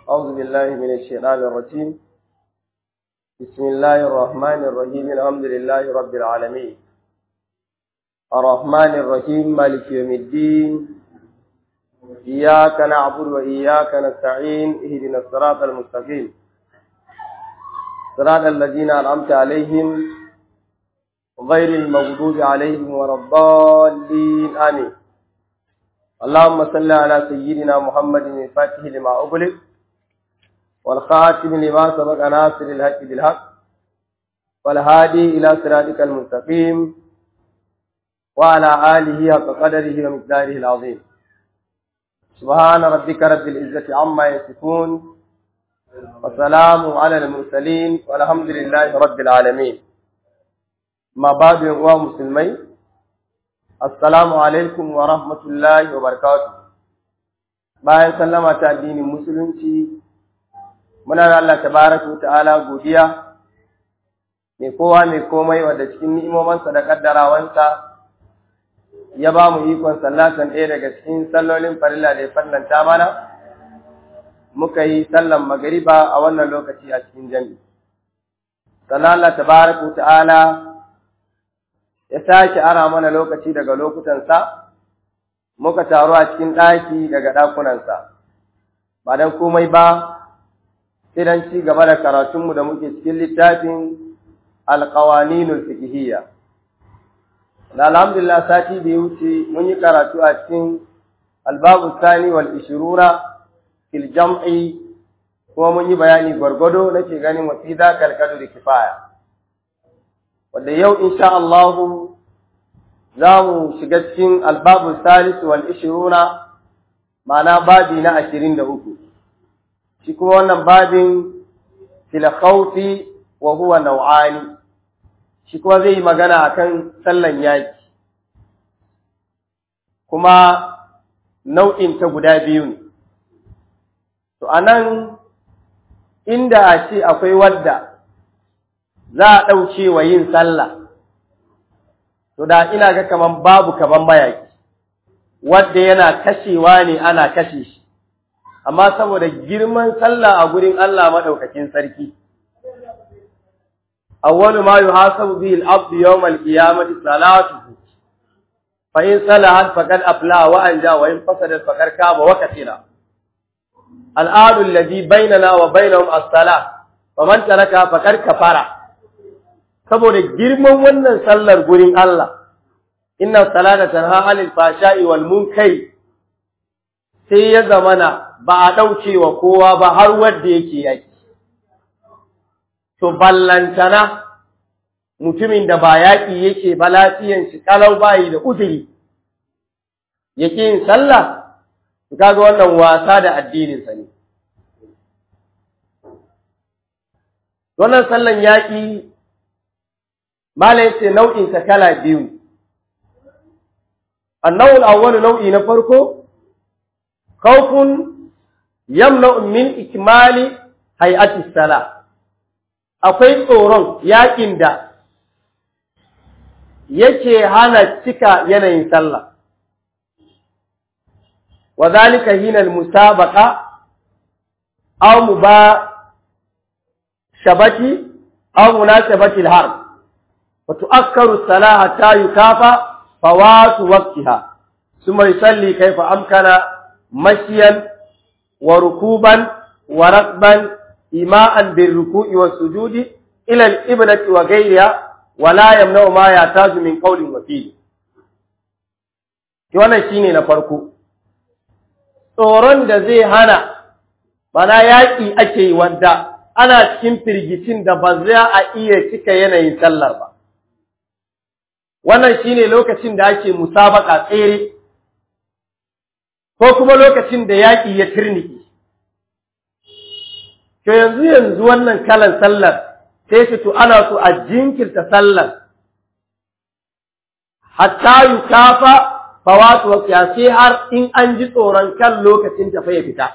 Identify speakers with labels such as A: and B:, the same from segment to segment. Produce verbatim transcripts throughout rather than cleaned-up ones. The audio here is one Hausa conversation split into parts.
A: أعوذ بالله من الشيطان الرجيم. بسم الله الرحمن الرحيم. الحمد لله رب العالمين الرحمن الرحيم مالك يوم الدين. إياك نعبد وإياك نستعين. اهدنا الصراط المستقيم صراط الذين أنعمت عليهم غير المغضوب عليهم ولا الضالين آمين. اللهم صل على سيدنا محمد الفاتح لما أغلق والخاتم لما سبق ناصر الحق بالحق والهادي إلى صراطك المستقيم وعلى آله حق قدره ومقداره العظيم. سبحان ربك رب العزة عما يصفون وسلام على المرسلين والحمد لله رب العالمين. ما بعد يا مسلمين، السلام alaikum wa rahmatullahi wa barakatuh. Bayan sallama ta addinin musulunci, muna da Allah tabaraka wa ta'ala godiya mai kowa mai komai wanda cikin ni'imomansa da kaddarawansa ya ba mu ikon sallatan ɗaya daga cikin sallolin farilla da ya fallanta mana, muka yi sallan magariba a wannan lokaci a cikin jami'i. Sannan Allah tabaraka wa ta'ala ya sake ara mana lokaci daga lokutansa, muka taru a cikin ɗaki daga ɗakunansa, ba don komai ba, sai don ci gaba da karatunmu da muke cikin littafin alƙawaninul fiqhiyya. Da alhamdulillah sati da ya wuce mun yi karatu a cikin albabu sani wal ishiruna fil jam'i, kuma mun yi bayani gwargwado nake ganin wasida kalkadu da kifaya. Wanda yau insha Allah za mu shiga cikin albabu salis wal ishiruna, ma'ana babi na ashirin da uku. Shi kuma wannan babin fil khawfi wa huwa naw'ani, shi kuma zai yi magana akan sallan yaki, kuma nau'in ta guda biyu ne. To anan inda a ce akwai wadda za a ɗauke wa yin sallah, to da ina ga kaman babu kaman mayaki, wadda yana kashewa ne ana kashe shi, amma saboda girman sallah a gurin Allah maɗaukakin sarki, awwalu ma yuhasabu bihi al-abdu yawm al-qiyamati salatuhu, fa in salahat faqad aflaha wa anja wa in fasadat faqad kaba wa katira. Al-adu alladhi bainana wa bainahum as-salah, wa man taraka faqad kafara. Saboda girman wannan sallar gurin Allah, inna salata tanha 'anil fahsha'i wal munkari, sai ya zamana ba a dauke wa kowa ba har wanda yake yaki. To ballantana mutumin da ba yaki yake ba, lafiyan shi kalau bayi da uzuri yake yin sallah, kaga wannan wasa da addinin sa ne. Wannan sallan yaki malai ce nau'in sa kala biyu. Annawul awwal nau'i na farko, khawfun yamna'u min ikmali hay'ati salah. Akwai tsoron yakin da yake hana cika yanayin sallah. Wa zalika hina al-musabaqa aw mubashabati aw munasabati al-harb. وتؤخر الصلاة حتى يكافى فوات وقتها ثم يصلي كيف أمكن مشيا وركوبا وركبا إيماء بالركوع والسجود إلى الإبلة وغيرها ولا يمنع ما يحتاج من قول وفيل. wannan shine na farko, tsoron da zai hana, bana yaƙi ake yi wanda ana cikin firgicin da ba za a iya cika yanayin sallar ba. Wannan shine lokacin da ake musabaka tsere, ko kuma lokacin da yaƙi ya turniki. To yanzu yanzu wannan kalan sallar sai shi to ana so a jinkirta sallar hatta yukafa fawatu waqtiha, sai har in an ji tsoron kan lokacin ta fa ya fita.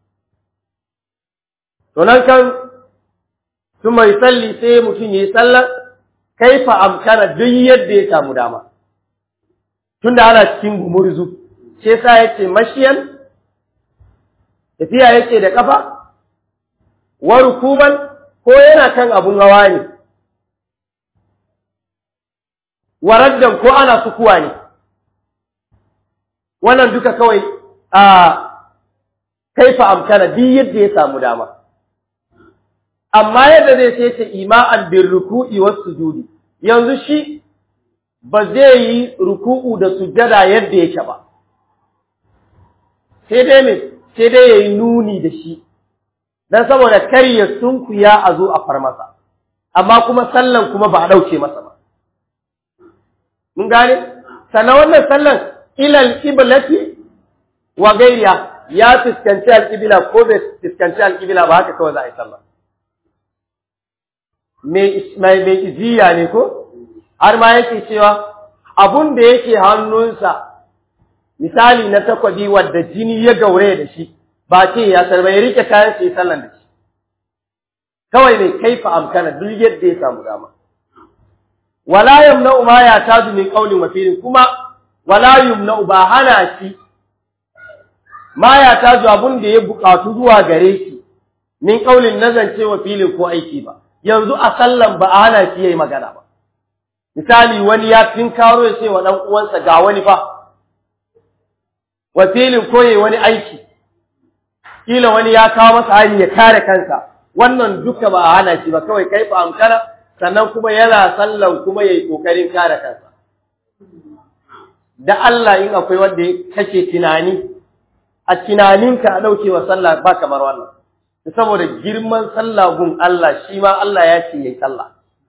A: To nan kan su mai salli sai mutum yi sallar kaifa amkana duk yadda ya samu dama, tunda ana cikin gumurzu, sai sa yace mashiyan tafiya yake da kafa wa rukuban ko yana kan abun hawa ne, wa raddan ko ana sukuwa ne, wannan duka kawai a kaifa amkana duk yadda ya samu dama. Amma yadda zai sai ce ima'an bin ruku'i was sujudi, yanzu shi ba zai yi ruku'u da sujada yadda yake ba, sai dai me sai dai yayi nuni da shi dan saboda kar ya sunkuya a zo a far masa, amma kuma sallan kuma ba a dauke masa ba. Mun gane sannan wannan sallan ilal qiblati wa gairiya ya fiskanci al-qibla ko bai fiskanci al-qibla ba, haka kawai za a yi sallah. mai mai iziya ne ko har ma yake cewa abun da yake hannunsa misali na takwabi wadda jini ya gaure da shi ba ce ya sarba ya rike kayan sai sallan da shi kawai ne kaifa amkana duk yadda ya samu dama. Wala yamna'u ma ya tazu min qawlin wa fi'lin, kuma wala yumna'u ba hana shi ma ya tazu abun da ya buƙatu zuwa gare shi min qawlin nazance wa fi'lin ko aiki ba. Yanzu a sallan ba a hana shi yayi magana ba. Misali wani ya tinkaro ya ce wa dan uwansa ga wani fa wa fi'lin ko yayi wani aiki, kila wani ya kawo masa hari ya kare kansa, wannan duka ba a hana shi ba, kawai kaifa amkana, sannan kuma yana sallan kuma yayi kokarin kare kansa. Da Allah in akwai wanda kake tunani a tunaninka a daukewa sallah ba kamar wannan, saboda girman sallah gun Allah, shi ma Allah ya ce yayi sallah.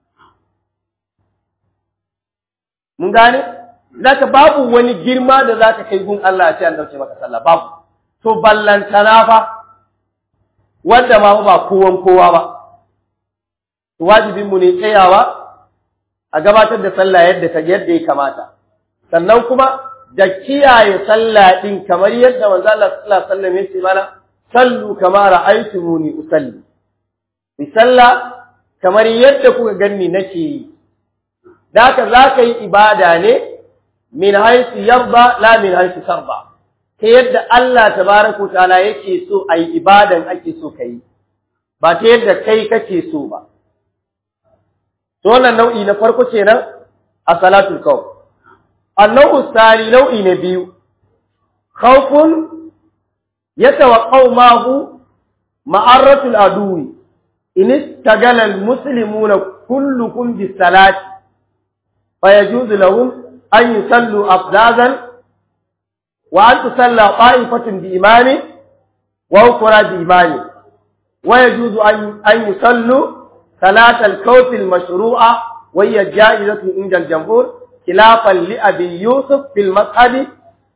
A: Mun gane zaka babu wani girma da zaka kai gun Allah a ce an dauke maka sallah, babu. To ballantana fa wanda ma ba kowan kowa ba, wajibinmu ne tsayawa a gabatar da sallah yadda ta yadda ya kamata, sannan kuma da kiyaye sallah din kamar yadda manzo Allah sallallahu alaihi wasallam ya ce mana sallu kama ra'aytumuni usalli, bi sallah kamar yadda kuka ganni nake yi. Da haka zaka yi ibada ne min haythu yarda la min haythu tarda, ta yadda Allah tabaaraka ta'ala yake so ayi ibadan ake so kai, ba ta yadda kai kake so ba. To wannan nau'i na farko kenan a salatul khawf. An-naw'u tsari nau'i na biyu, khawfun yatawaqqa'u ma'ahu ma'arratul aduwi in istagala al-muslimuna kullukum bis-salati fa yajuzu lahum an yusallu afdazan wa an tusalla ta'ifatun bi imani wa ukhra bi imani wa yajuzu an an yusallu صلاة الخوف المشروعة وهي جائزة عند الجمهور خلافا لأبي يوسف في المذهب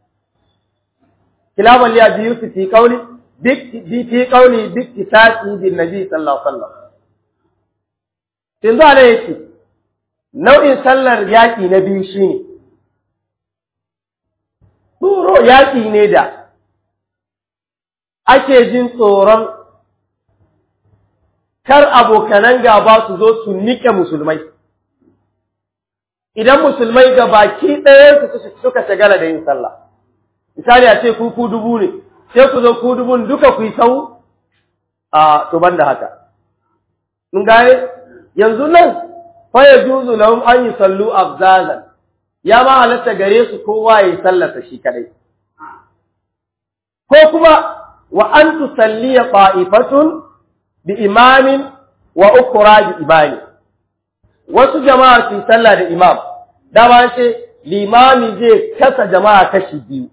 A: خلافا لأبي يوسف في قوله في قوله باكتساسه بالنبي صلى الله عليه وسلم. تنظر عليه نوع sallar yaƙi na biyu shine tsoro yaƙi ne da ake jin tsoron kar abokanan gaba su zo su nike musulmai. Idan musulmai ga baki ɗayan su suka shagala da yin sallah, misali a ce ku ku dubu ne, sai ku zo ku dubun duka ku yi sau a to banda haka. Mun gane yanzu nan fa yajuzu lahum an yusallu afzazan, ya ma halatta gare su kowa ya sallata shi kadai. Ko kuma wa an tusalliya qa'ifatun bi imamin wa ukra bi imani, wasu jama'a su sallah da imam, da ba ce limami zai kasa jama'a kashi biyu,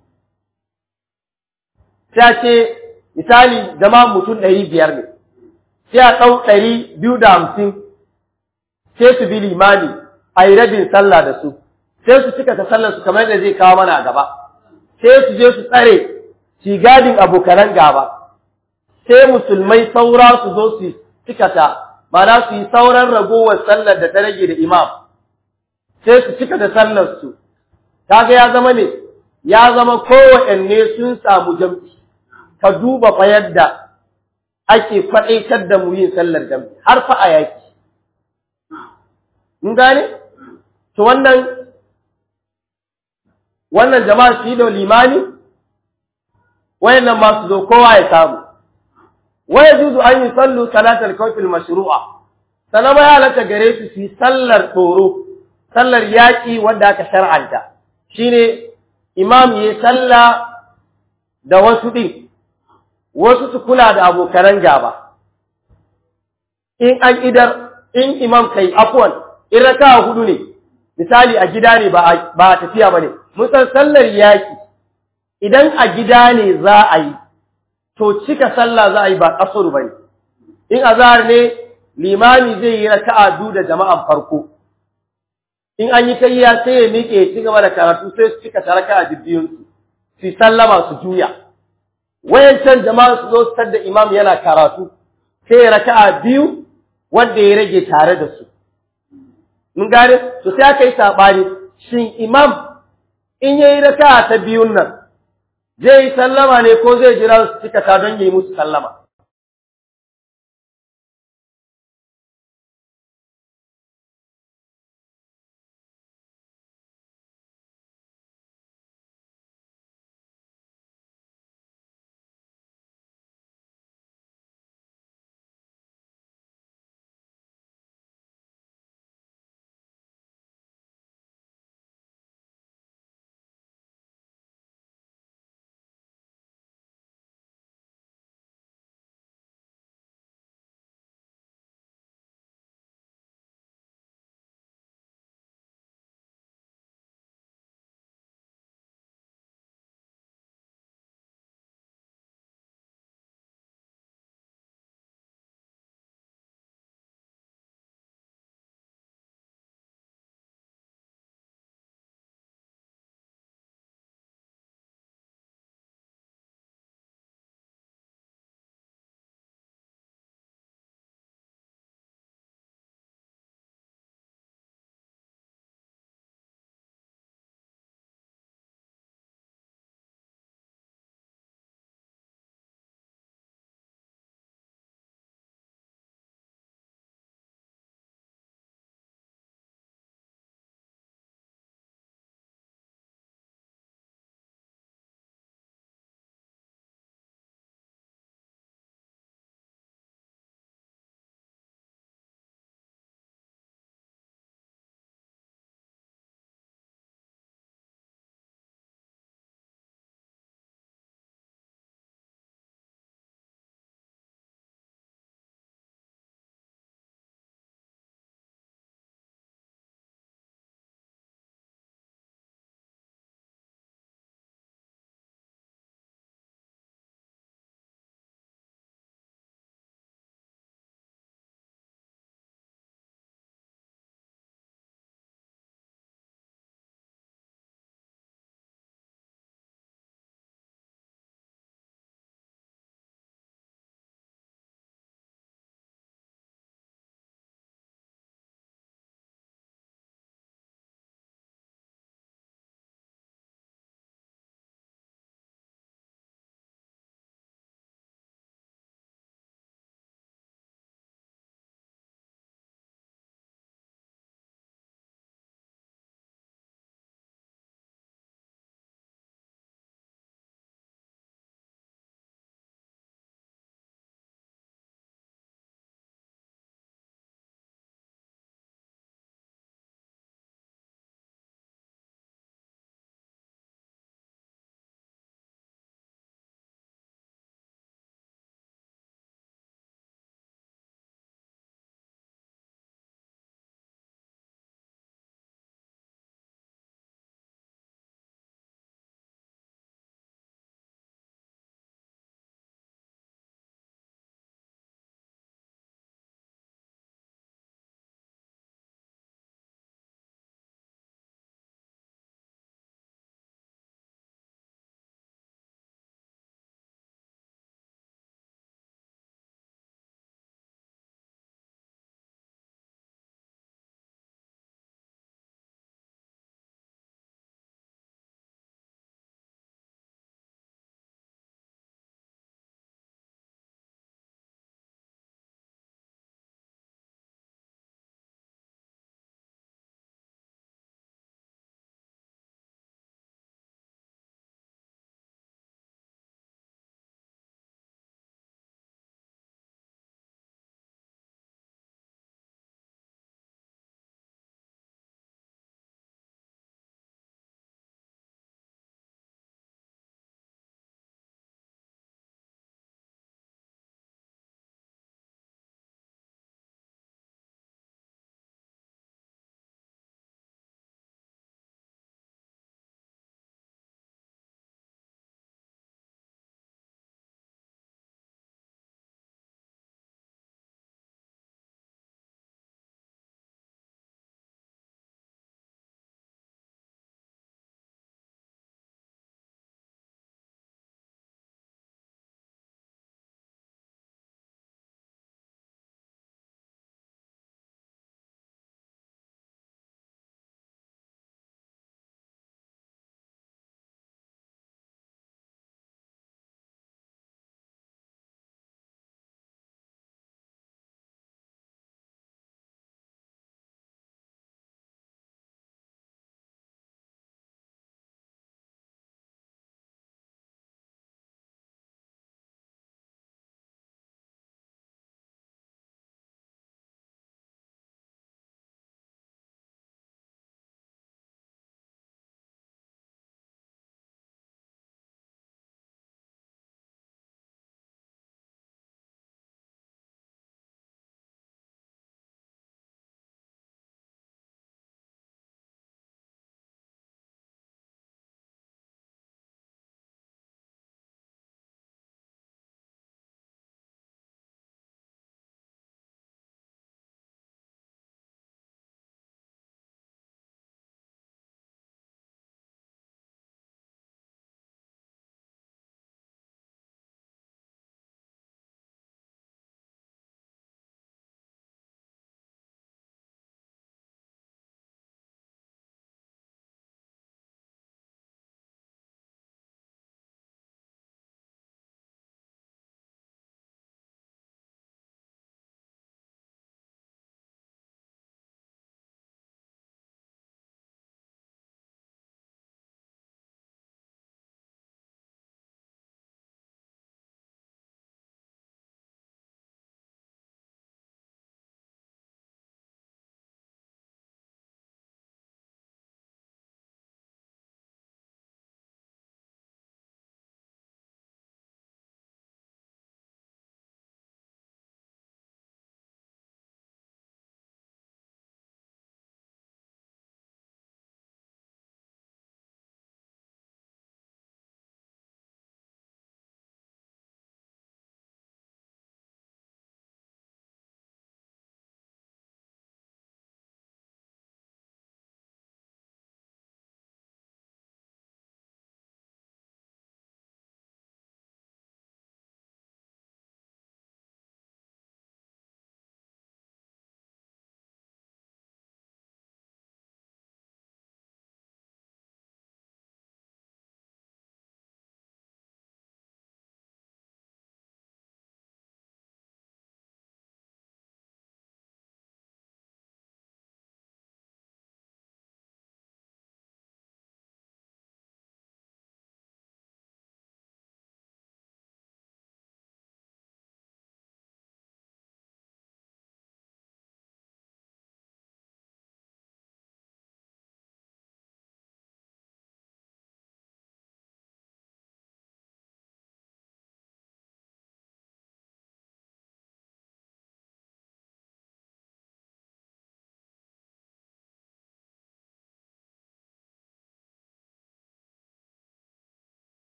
A: sai ce misali jama'a mutum ɗari biyar ne, sai a ɗau ɗari biyu da hamsin sai su bi limami a yi rabin sallah da su, sai su cika ta sallar su kamar da zai kawo mana a gaba, sai su je su tsare su gadin abokanan gaba, sai musulmai saura su zo su cikata, ba za su yi sauran ragowar sallar da ta rage da imam, sai su cika da sallar su. Kaga ya zama ne, ya zama kowanne sun samu jam'i. Ka duba fa yadda ake faɗaitar da mu yin sallar jam'i har fa a yaki. Mun gane? To wannan wannan jama'a su yi da limani, wayannan ma su zo kowa ya samu. wa yajuzu an yusallu salatal khawf al mashru'a sanama ya halatta gare su su sallar tsoro sallar yaki wanda aka shar'anta shine imam yayi salla da wasu din wasu su kula da abokan gaba in an idar in imam kai afwan in raka'a hudu ne misali a gida ne ba ba tafiya bane mun san sallar yaki idan a gida ne za a yi to cika sallah za a yi ba kasuru bane in azhar ne limami zai yi raka'a biyu da jama'an farko in an yi tayya sai ya miƙe ci gaba da karatu sai su cika raka'a biyun su su sallama su juya wayancan jama'a su zo su tada imam yana karatu sai ya raka'a biyu wanda ya rage tare da su mun gane to sai aka yi sabani shin imam in yayi raka'a ta biyun nan zai yi sallama ne ko zai jira su cika ta don yi musu sallama